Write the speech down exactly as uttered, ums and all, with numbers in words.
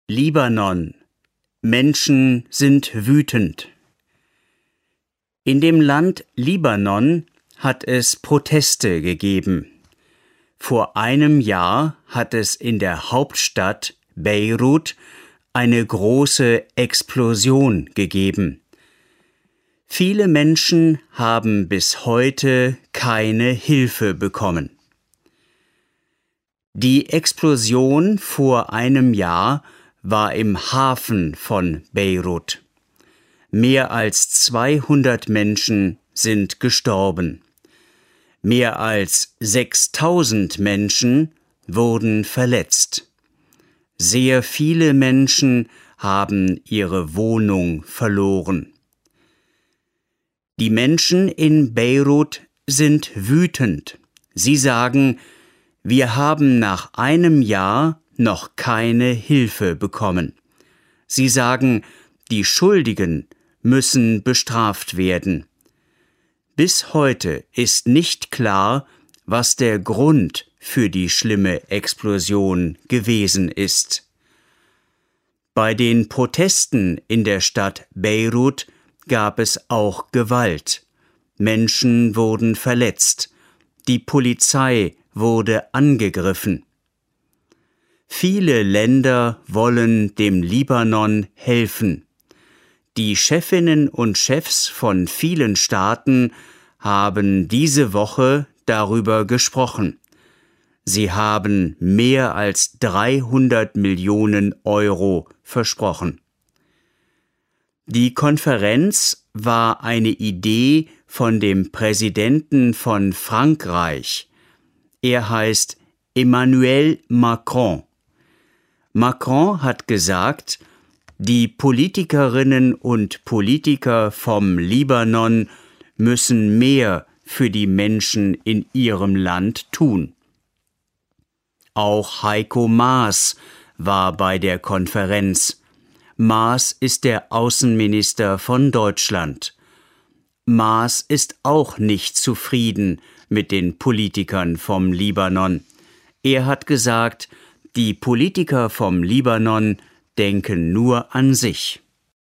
Libanon. Menschen sind wütend. In dem Land Libanon hat es Proteste gegeben. Vor einem Jahr hat es in der Hauptstadt Beirut eine große Explosion gegeben. Viele Menschen haben bis heute keine Hilfe bekommen. Die Explosion vor einem Jahr war im Hafen von Beirut. Mehr als zweihundert Menschen sind gestorben. Mehr als sechstausend Menschen wurden verletzt. Sehr viele Menschen haben ihre Wohnung verloren. Die Menschen in Beirut sind wütend. Sie sagen, wir haben nach einem Jahr noch keine Hilfe bekommen. Sie sagen, die Schuldigen müssen bestraft werden. Bis heute ist nicht klar, was der Grund für die schlimme Explosion gewesen ist. Bei den Protesten in der Stadt Beirut gab es auch Gewalt. Menschen wurden verletzt. Die Polizei wurde angegriffen. Viele Länder wollen dem Libanon helfen. Die Chefinnen und Chefs von vielen Staaten haben diese Woche darüber gesprochen. Sie haben mehr als dreihundert Millionen Euro versprochen. Die Konferenz war eine Idee von dem Präsidenten von Frankreich. Er heißt Emmanuel Macron. Macron hat gesagt, die Politikerinnen und Politiker vom Libanon müssen mehr für die Menschen in ihrem Land tun. Auch Heiko Maas war bei der Konferenz. Maas ist der Außenminister von Deutschland. Maas ist auch nicht zufrieden mit den Politikern vom Libanon. Er hat gesagt, die Politiker vom Libanon denken nur an sich.